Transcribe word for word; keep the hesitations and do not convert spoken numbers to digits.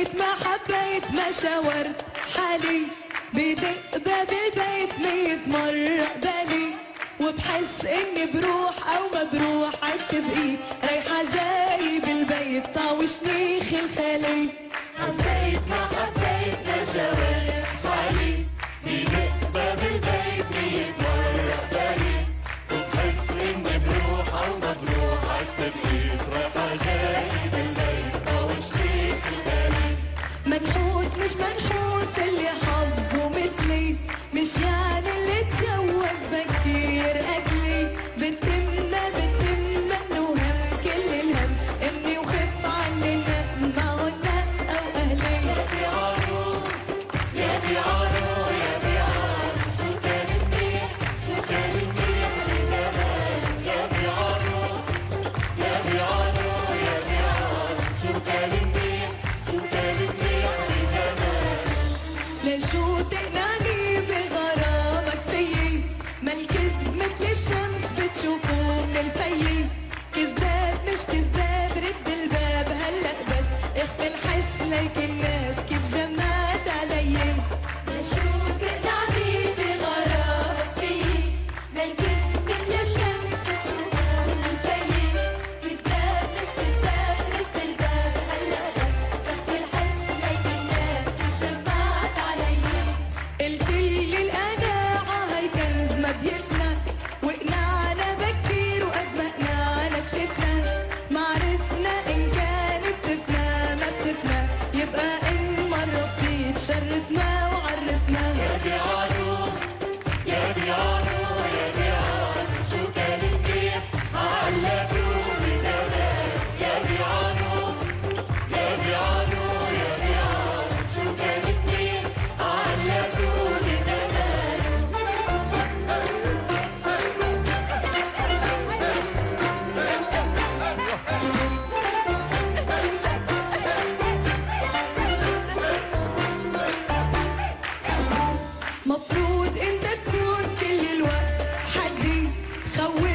حبيت ما حبيت ما شاورت حالي، بدق باب البيت مية مرة بالي، وبحس اني بروح او ما بروح عالتبقيت، رايحة جاي بالبيت طاوشني خلخالي. حبيت ما حبيت ما شاورت حالي، بدق باب البيت مية مرة بالي، وبحس اني بروح او ما بروح عالتبقيت، رايحة جاي بالبيت طاوشني خلخالي. منحوس مش منحوس اللي حظه مثلي، مش يعني اللي تجوز بكير أجلي، بتمنى بتمنى إنه هم كل الهم إني وخف عننا معه النق أو أهلي. يا بيعانو يا بيعانو يا بيعانو، شو كان منيح شو كان منيح في زمان. يا بيعانو يا بيعانو يا بيعانو، شو كان منيح شو كان منيح في زمان. لشو تقنعني بغرامك فيي، ما الكذب مثل الشمس بتشوفوه من الفيي، كذاب مش كذاب رد الباب هلأ بس اخفي الحس ليك الناس كيف جمعت علي. لشو تقنعني بغرامك فيي، ما الكذب مثل الشمس بتشوفوه من الفيي، كذاب مش كذاب رد الباب هلأ بس اخفي الحس ليك الناس كيف جمعت علي. قلتلي القناعة هي كنز ما بيتنا، وقنعنا بكير وقد ما قنعنا كتفنا، ما عرفنا إن كان بتفنا ما بتفنا، يبقى إن مرة بتتشرفنا وعرفنا. يا بيعانو يا بيعانو يا بيعانو، شو كان منيح علقوا في زمان. يا بيعانو يا بيعانو يا بيعانو، شو كان منيح علقوا في زمان. مفروض انت تكون كل الوقت حدي، خوف